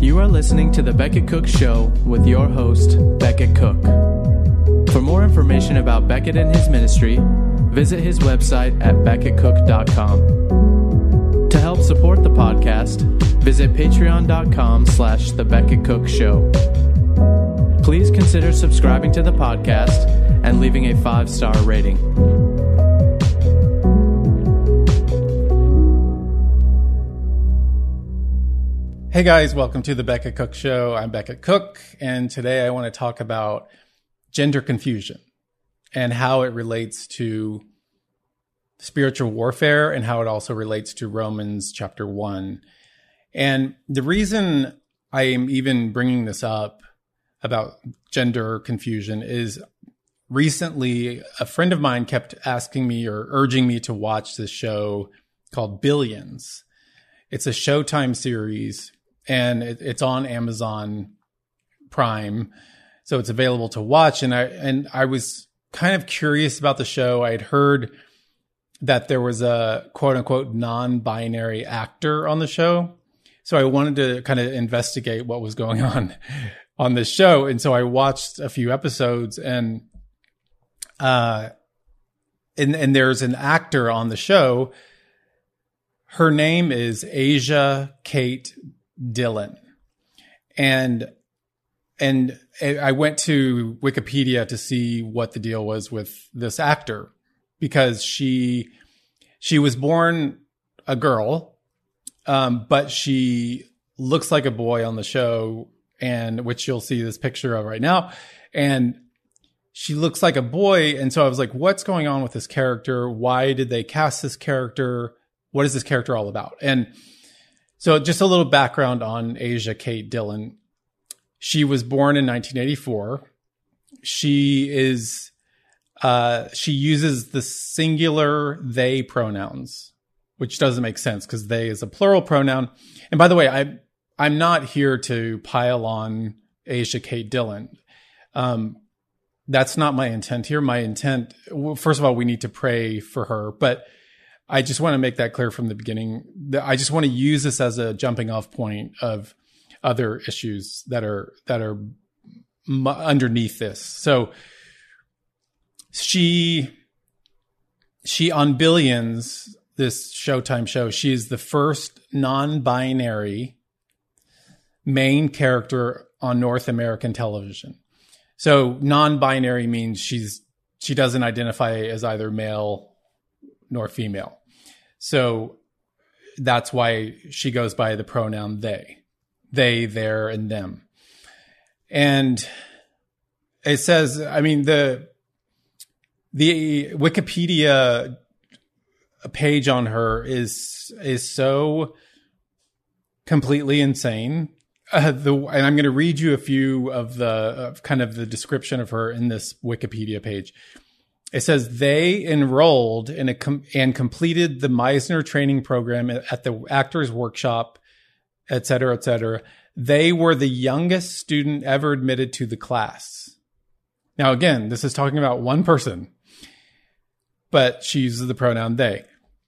You are listening to The Becket Cook Show with your host, Becket Cook. For more information about Becket and his ministry, visit his website at becketcook.com. To help support the podcast, visit patreon.com/The Becket Cook Show. Please consider subscribing to the podcast and leaving a 5-star rating. Hey guys, welcome to the Becket Cook Show. I'm Becket Cook, and today I want to talk about gender confusion and how it relates to spiritual warfare and how it also relates to Romans chapter 1. And the reason I am even bringing this up about gender confusion is recently a friend of mine kept asking me or urging me to watch this show called Billions. It's a Showtime series. And it's on Amazon Prime, so it's available to watch. And I was kind of curious about the show. I had heard that there was a quote unquote non-binary actor on the show, so I wanted to kind of investigate what was going on this show. And so I watched a few episodes, and there's an actor on the show. Her name is Asia Kate Dillon. And I went to Wikipedia to see what the deal was with this actor, because she was born a girl, but she looks like a boy on the show, and which you'll see this picture of right now. And she looks like a boy. And so I was like, what's going on with this character? Why did they cast this character? What is this character all about? And so just a little background on Asia Kate Dillon. She was born in 1984. She uses the singular they pronouns, which doesn't make sense because they is a plural pronoun. And by the way, I'm not here to pile on Asia Kate Dillon. That's not my intent here. My intent, first of all, we need to pray for her, but I just want to make that clear from the beginning. I just want to use this as a jumping off point of other issues that are underneath this. So she on Billions, this Showtime show, she is the first non-binary main character on North American television. So non-binary means she doesn't identify as either male nor female. So that's why she goes by the pronoun they, their, and them. And it says, I mean, the Wikipedia page on her is so completely insane. And I'm going to read you a few of the kind of the description of her in this Wikipedia page. It says they enrolled and completed the Meisner training program at the Actors Workshop, et cetera, et cetera. They were the youngest student ever admitted to the class. Now, again, this is talking about one person, but she uses the pronoun they.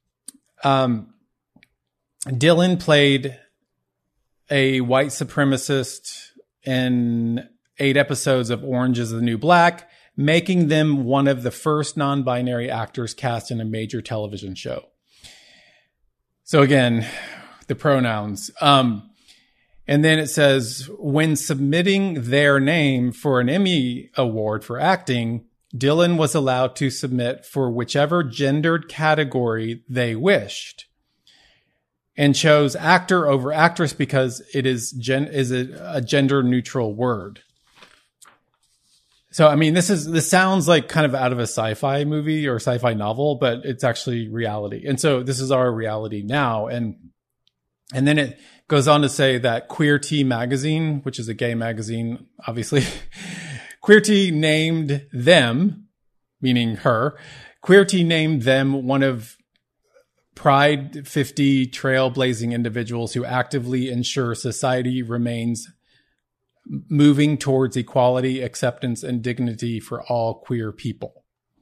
Dillon played a white supremacist in 8 episodes of Orange is the New Black, making them one of the first non-binary actors cast in a major television show. So again, the pronouns. And then it says, when submitting their name for an Emmy Award for acting, Dillon was allowed to submit for whichever gendered category they wished, and chose actor over actress because it is a gender neutral word. So, I mean, this sounds like kind of out of a sci-fi movie or sci-fi novel, but it's actually reality. And so this is our reality now. And then it goes on to say that Queer Tea magazine, which is a gay magazine, obviously, Queer Tea named them, meaning her, Queer Tea named them one of Pride 50 trailblazing individuals who actively ensure society remains moving towards equality, acceptance, and dignity for all queer people.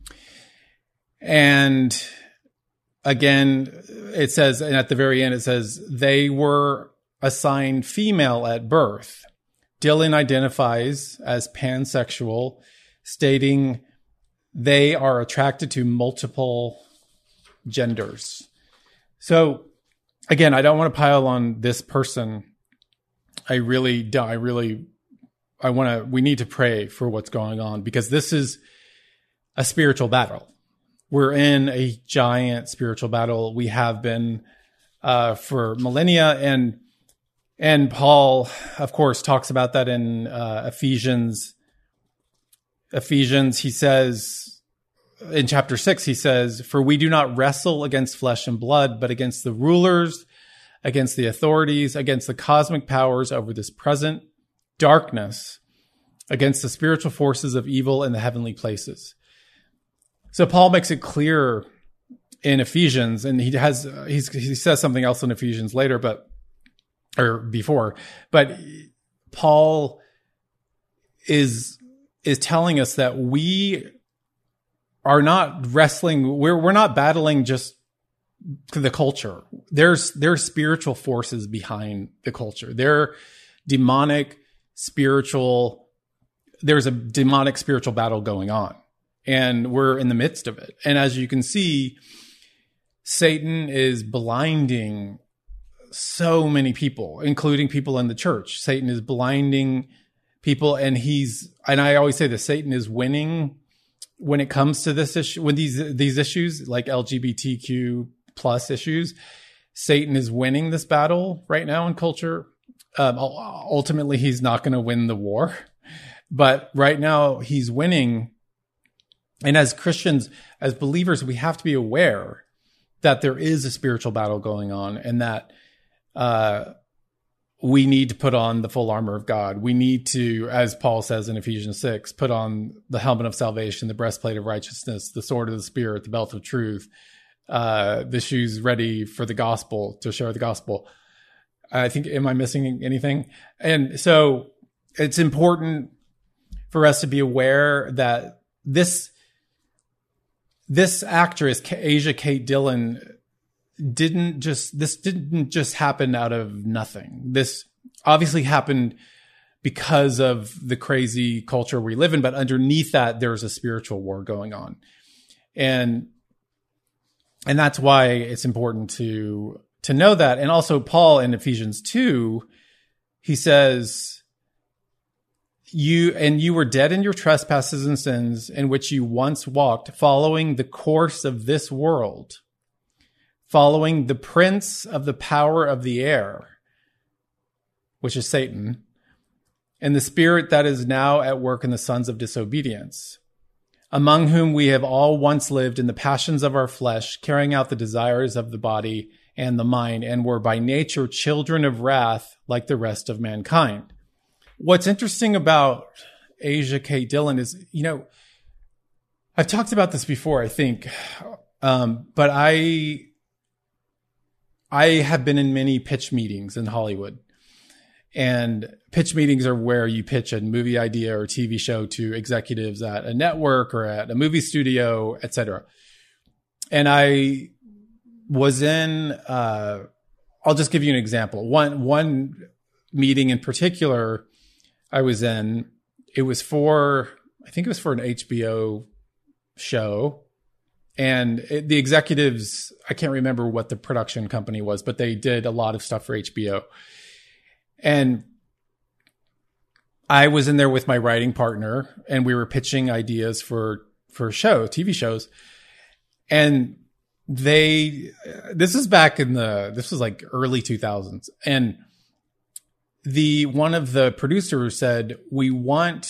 And again, it says, and at the very end, it says, they were assigned female at birth. Dillon identifies as pansexual, stating they are attracted to multiple genders. So again, I don't want to pile on this person. We need to pray for what's going on, because this is a spiritual battle. We're in a giant spiritual battle. We have been for millennia, and Paul, of course, talks about that in Ephesians. He says in chapter 6, he says, "For we do not wrestle against flesh and blood, but against the rulers, against the authorities, against the cosmic powers over this present darkness, against the spiritual forces of evil in the heavenly places." So Paul makes it clear in Ephesians, and he says something else in Ephesians later, before, but Paul is telling us that we are not wrestling. We're not battling just the culture. There's spiritual forces behind the culture. There's a demonic spiritual battle going on, and we're in the midst of it. And as you can see, Satan is blinding so many people, including people in the church. Satan is blinding people, and I always say that Satan is winning when it comes to this issue, when these issues like LGBTQ plus issues. Satan is winning this battle right now in culture. Ultimately, he's not going to win the war, but right now he's winning. And as Christians, as believers, we have to be aware that there is a spiritual battle going on, and that we need to put on the full armor of God. We need to, as Paul says in Ephesians 6, put on the helmet of salvation, the breastplate of righteousness, the sword of the Spirit, the belt of truth, the shoes ready for the gospel, to share the gospel. I think, am I missing anything? And so it's important for us to be aware that this actress, Asia Kate Dillon, didn't just happen out of nothing. This obviously happened because of the crazy culture we live in, but underneath that, there's a spiritual war going on. And that's why it's important to know that. And also Paul in Ephesians 2, he says, you were dead in your trespasses and sins, in which you once walked, following the course of this world, following the prince of the power of the air, which is Satan, and the spirit that is now at work in the sons of disobedience, among whom we have all once lived in the passions of our flesh, carrying out the desires of the body and the mind, and were by nature children of wrath like the rest of mankind. What's interesting about Asia Kate Dillon is, I've talked about this before, I think, but I have been in many pitch meetings in Hollywood. And pitch meetings are where you pitch a movie idea or TV show to executives at a network or at a movie studio, etc. And I was in, I'll just give you an example. One meeting in particular I was in, I think it was for an HBO show. And the executives, I can't remember what the production company was, but they did a lot of stuff for HBO. And I was in there with my writing partner, and we were pitching ideas for TV shows. And this was like early 2000s. And one of the producers said, we want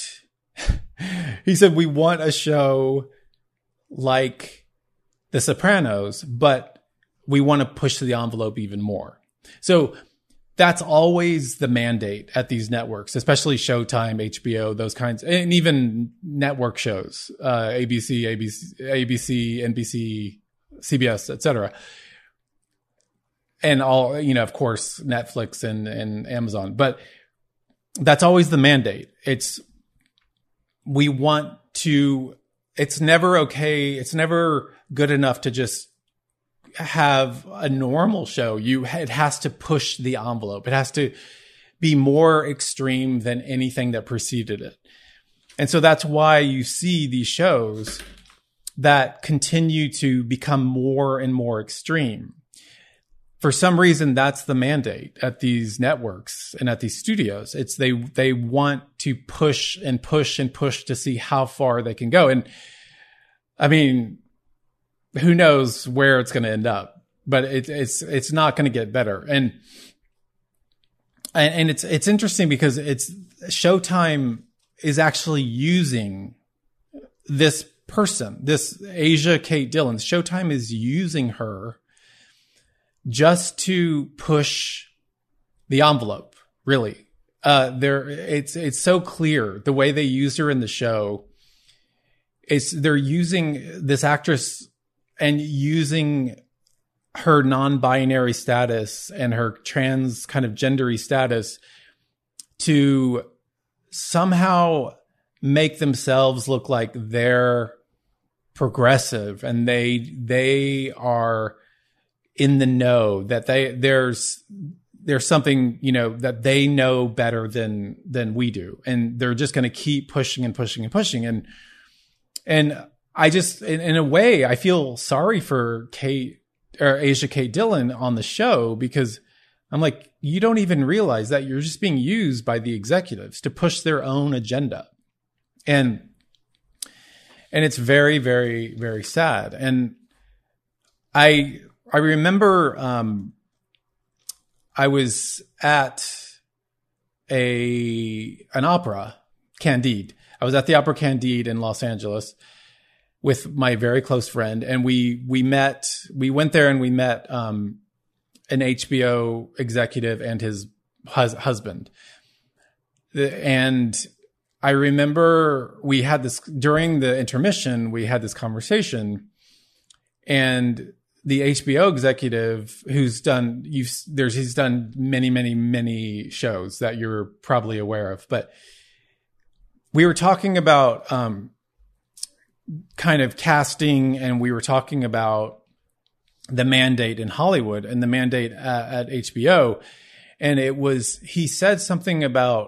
a show like The Sopranos, but we want to push the envelope even more. So that's always the mandate at these networks, especially Showtime, HBO, those kinds, and even network shows, ABC, NBC, CBS, etc. And all, of course, Netflix and Amazon. But that's always the mandate. It's never okay. It's never good enough to just have a normal show, it has to push the envelope. It has to be more extreme than anything that preceded it. And so that's why you see these shows that continue to become more and more extreme. For some reason, that's the mandate at these networks and at these studios. It's they want to push and push and push to see how far they can go. And I mean, who knows where it's going to end up, but it's not going to get better. And it's interesting because Showtime is actually using this person, this Asia Kate Dillon. Showtime is using her just to push the envelope, really. It's so clear the way they used her in the show. They're using this actress and using her non-binary status and her trans kind of gendery status to somehow make themselves look like they're progressive and they are in the know, that there's something, that they know better than we do. And they're just going to keep pushing and pushing and pushing. And I just, in a way, I feel sorry for Asia Kate Dillon on the show, because I'm like, you don't even realize that you're just being used by the executives to push their own agenda. And it's very, very, very sad. And I remember, I was at an opera, Candide. I was at the Opera Candide in Los Angeles with my very close friend. And we went there and we met, an HBO executive and his husband. And I remember we had this, during the intermission, we had this conversation, and the HBO executive he's done many, many, many shows that you're probably aware of, but we were talking about, kind of casting, and we were talking about the mandate in Hollywood and the mandate at HBO. And he said something about,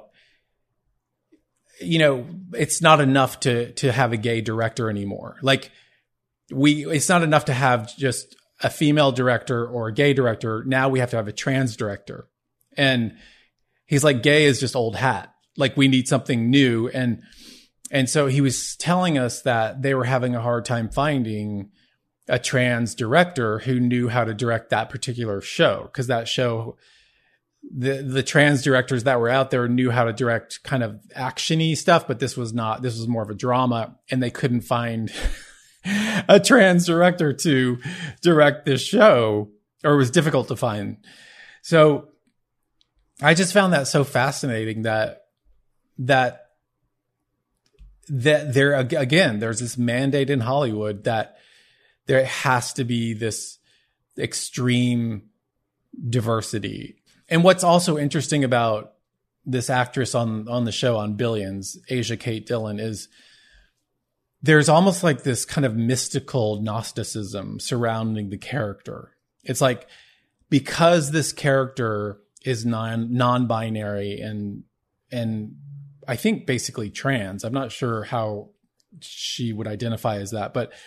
it's not enough to have a gay director anymore. Like it's not enough to have just a female director or a gay director. Now we have to have a trans director. And he's like, gay is just old hat. Like we need something new. And so he was telling us that they were having a hard time finding a trans director who knew how to direct that particular show. Because that show, the trans directors that were out there knew how to direct kind of action-y stuff, but this was more of a drama, and they couldn't find a trans director to direct this show, or it was difficult to find. So I just found that so fascinating that there, again, there's this mandate in Hollywood that there has to be this extreme diversity. And what's also interesting about this actress on the show, on Billions, Asia Kate Dillon, is there's almost like this kind of mystical Gnosticism surrounding the character. It's like, because this character is non-binary and I think basically trans. I'm not sure how she would identify as that, but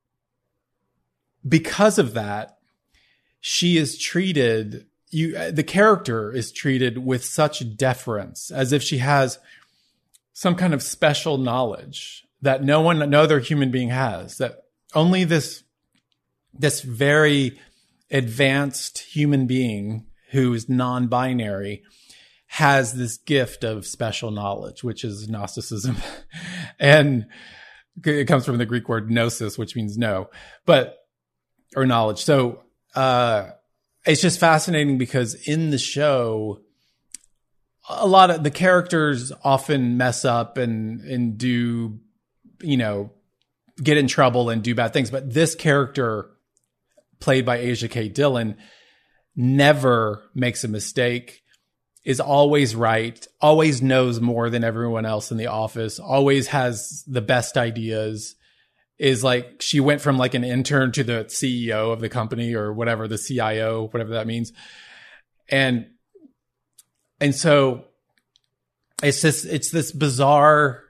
because of that, she is treated, the character is treated with such deference, as if she has some kind of special knowledge that no other human being has, that only this very advanced human being who is non-binary has this gift of special knowledge, which is Gnosticism. And it comes from the Greek word gnosis, which means know, or knowledge. So, it's just fascinating because in the show, a lot of the characters often mess up and do, get in trouble and do bad things. But this character, played by Asia Kate Dillon, never makes a mistake, is always right, always knows more than everyone else in the office, always has the best ideas, is like she went from like an intern to the CEO of the company or whatever, the CIO, whatever that means. And so it's this bizarre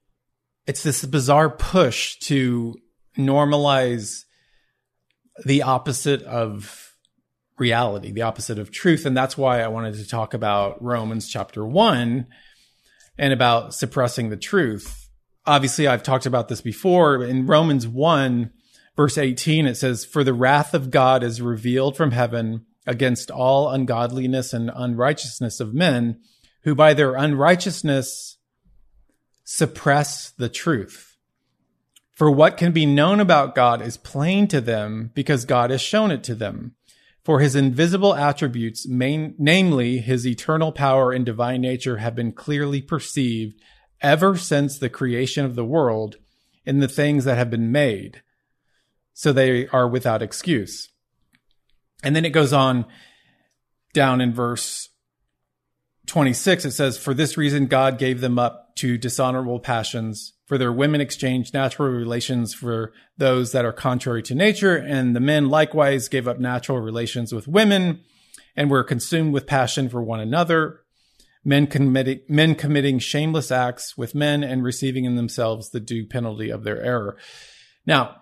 push to normalize the opposite of reality, the opposite of truth. And that's why I wanted to talk about Romans chapter 1 and about suppressing the truth. Obviously, I've talked about this before. In Romans 1, verse 18, it says, "For the wrath of God is revealed from heaven against all ungodliness and unrighteousness of men, who by their unrighteousness suppress the truth. For what can be known about God is plain to them, because God has shown it to them. For his invisible attributes, namely his eternal power and divine nature, have been clearly perceived ever since the creation of the world in the things that have been made, so they are without excuse." And then it goes on down in verse 26, it says, "For this reason God gave them up to dishonorable passions, for their women exchanged natural relations for those that are contrary to nature, and the men likewise gave up natural relations with women, and were consumed with passion for one another, men committing shameless acts with men, and receiving in themselves the due penalty of their error." Now,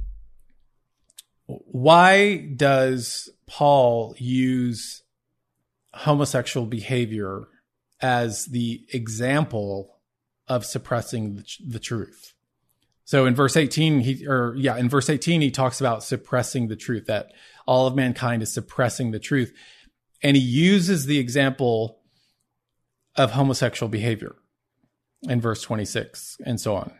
why does Paul use homosexual behavior as the example of suppressing the truth? So in verse 18, he talks about suppressing the truth, that all of mankind is suppressing the truth. And he uses the example of homosexual behavior in verse 26 and so on.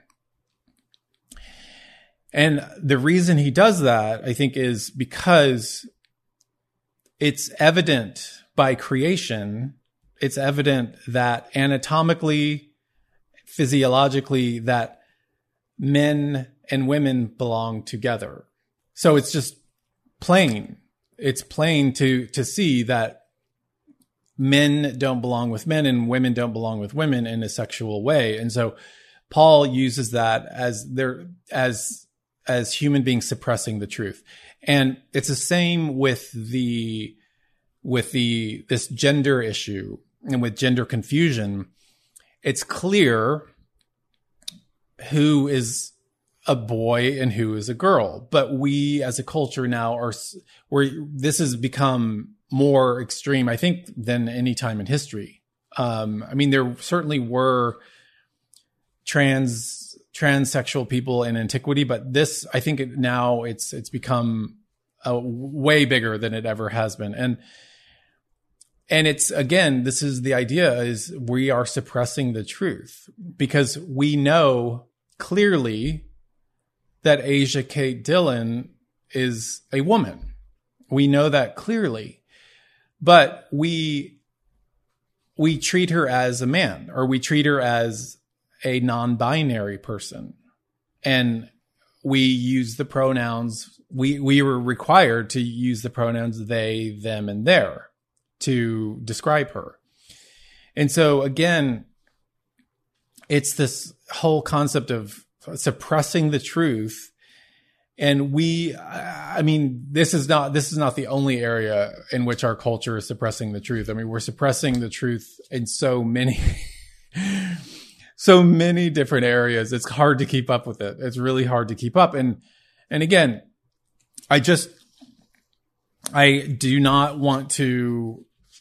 And the reason he does that, I think, is because it's evident by creation, it's evident that anatomically, physiologically, that men and women belong together. So it's just plain. It's plain to see that men don't belong with men and women don't belong with women in a sexual way. And so Paul uses that as human beings suppressing the truth. And it's the same with this gender issue and with gender confusion. It's clear who is a boy and who is a girl, but we as a culture now this has become more extreme, I think, than any time in history. I mean, there certainly were transsexual people in antiquity, but this, I think now it's become way bigger than it ever has been. And it's, again, this is the idea, is we are suppressing the truth because we know clearly that Asia Kate Dillon is a woman. We know that clearly, but we treat her as a man, or we treat her as a non-binary person. And we use the pronouns. We were required to use the pronouns they, them, and their to describe her. And so again, it's this whole concept of suppressing the truth. And this is not the only area in which our culture is suppressing the truth. I mean, we're suppressing the truth in so many different areas. It's hard to keep up with it. It's really hard to keep up. And again, I do not want to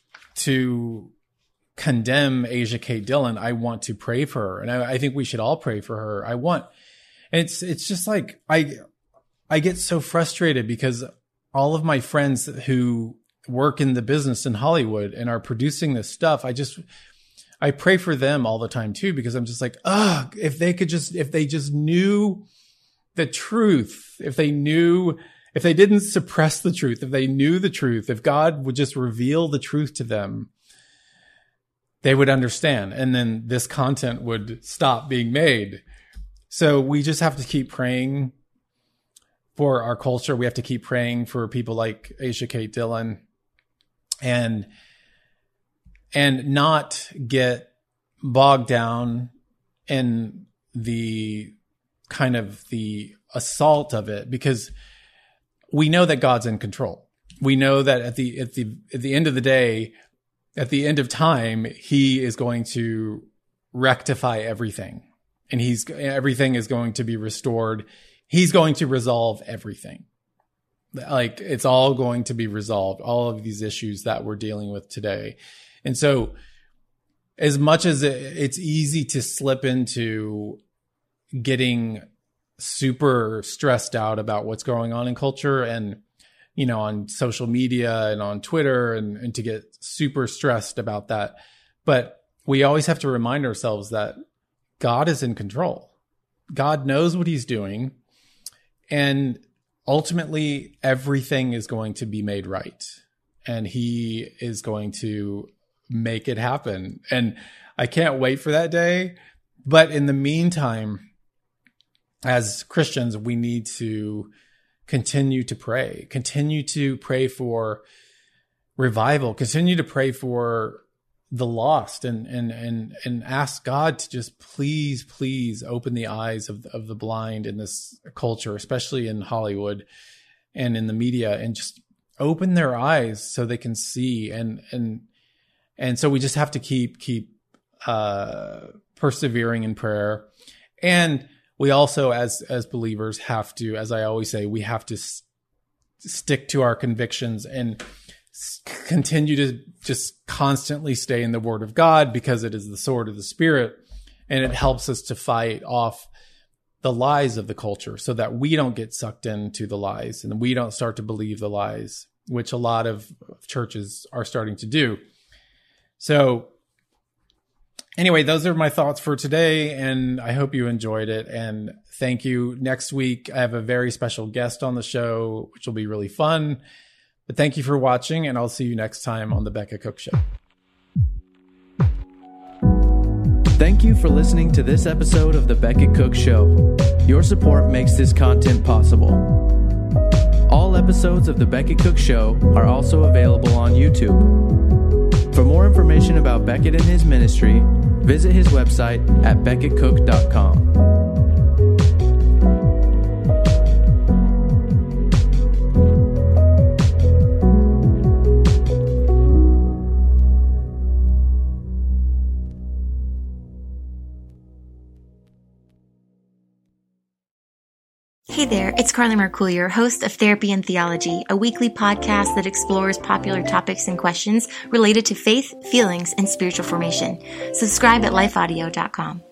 condemn Asia Kate Dillon. I want to pray for her. And I think we should all pray for her. It's just like, I get so frustrated because all of my friends who work in the business in Hollywood and are producing this stuff, I pray for them all the time too, because I'm just like, if they just knew the truth, if they didn't suppress the truth, if they knew the truth, if God would just reveal the truth to them, they would understand. And then this content would stop being made. So we just have to keep praying for our culture. We have to keep praying for people like Asia Kate Dillon and not get bogged down in the kind of the assault of it, because we know that God's in control. We know that at the end of the day, at the end of time, he is going to rectify everything, and everything is going to be restored. He's going to resolve everything. Like, it's all going to be resolved, all of these issues that we're dealing with today. And so as much as it's easy to slip into getting super stressed out about what's going on in culture and, on social media and on Twitter, and to get super stressed about that. But we always have to remind ourselves that God is in control. God knows what he's doing. And ultimately, everything is going to be made right. And he is going to make it happen. And I can't wait for that day. But in the meantime, as Christians, we need to continue to pray for revival, continue to pray for the lost, and ask God to just please open the eyes of the blind in this culture, especially in Hollywood and in the media, and just open their eyes so they can see. And so we just have to keep persevering in prayer. And we also, as believers, have to, as I always say, we have to stick to our convictions and continue to just constantly stay in the Word of God, because it is the sword of the Spirit, and it helps us to fight off the lies of the culture so that we don't get sucked into the lies and we don't start to believe the lies, which a lot of churches are starting to do. So anyway, those are my thoughts for today, and I hope you enjoyed it. And thank you. Next week, I have a very special guest on the show, which will be really fun. But thank you for watching, and I'll see you next time on The Becca Cook Show. Thank you for listening to this episode of The Beckett Cook Show. Your support makes this content possible. All episodes of The Beckett Cook Show are also available on YouTube. For more information about Beckett and his ministry, visit his website at beckettcook.com. Hey there, it's Carly Mercourier, host of Therapy and Theology, a weekly podcast that explores popular topics and questions related to faith, feelings, and spiritual formation. Subscribe at lifeaudio.com.